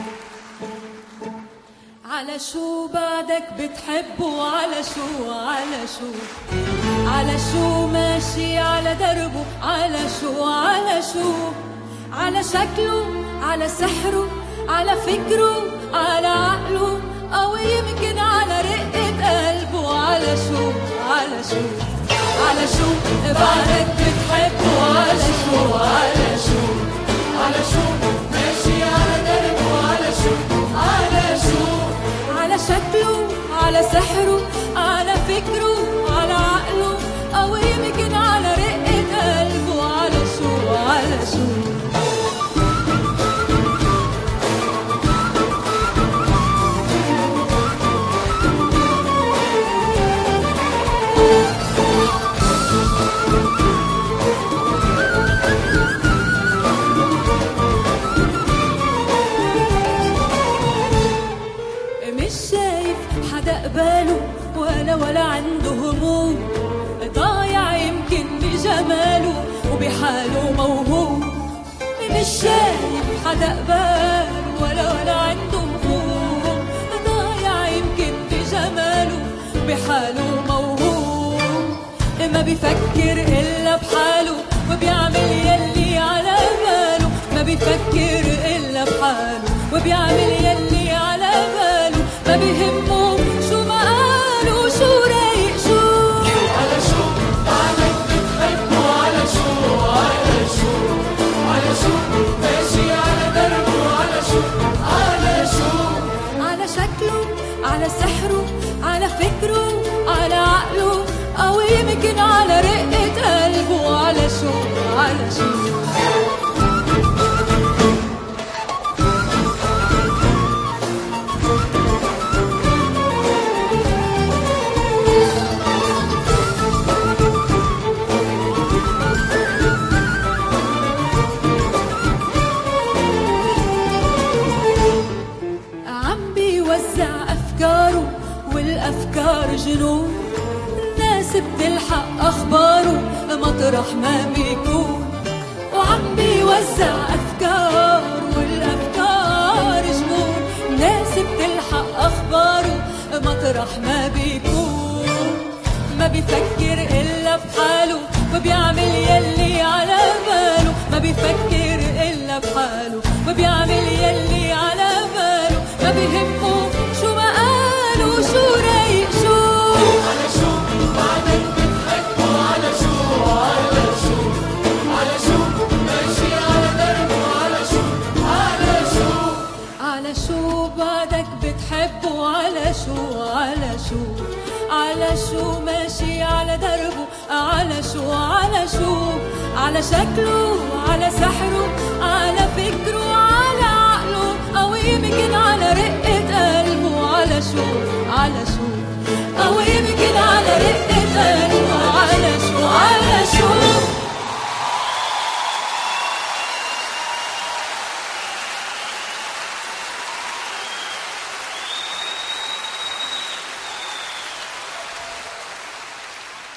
على شو بعدك بتحبه؟ على شو على شو على شو ماشي على دربه؟ على شو على شو على شكله، على سحره، على فكره، على عقله، أو يمكن على رقة قلبه. على شو على شو على شو بعدك بتحبه؟ على شو على شو على شو ماشي على دربه؟ على شو على شو على شكله، على سحره، على فكره، على عقله، أو يمكن على رقة قلبه. على شو على شو قباله ولا عنده هموم، ضايع يمكن بجماله وبحاله موهوم. مش شايف حدا قباله ولا عنده هموم، ضايع يمكن بجماله وبحاله موهوم. ما بيفكر إلا بحاله وبيعمل يلي على باله، ما بيفكر إلا بحاله وبيعمل يلي على باله. ما بيهمه شو ما قالوا، شو رايق شو على شو بعدك بتحبه؟ على شو على شو على شو ماشي على دربه؟ على شو على شو على شكله، على سحره، على فكره، على عقله، أو يمكن على رقة قلبه. على شو على شو والأفكار جنون، الناس بتلحق أخباره مطرح ما بيكون. وعم بيوزع أفكار والأفكار جنون، الناس بتلحق أخباره مطرح ما بيكون. ما بيفكر إلا بحاله وبيعمل يلي على باله، ما بيفكر إلا بحاله وبيعمل يلي على باله. ما بيهمه شو ما قالوا، شو رايق شو على شو بعدك بتحبه؟ على شو على شو على شو ماشي على دربه؟ على شو على شو على شو بعدك بتحبه؟ على شو على شو على شو ماشي على دربه؟ على شو على شو على شكله، على سحره، على فكره، على عقله، أو يمكن على رقة قلبه. على شو على شو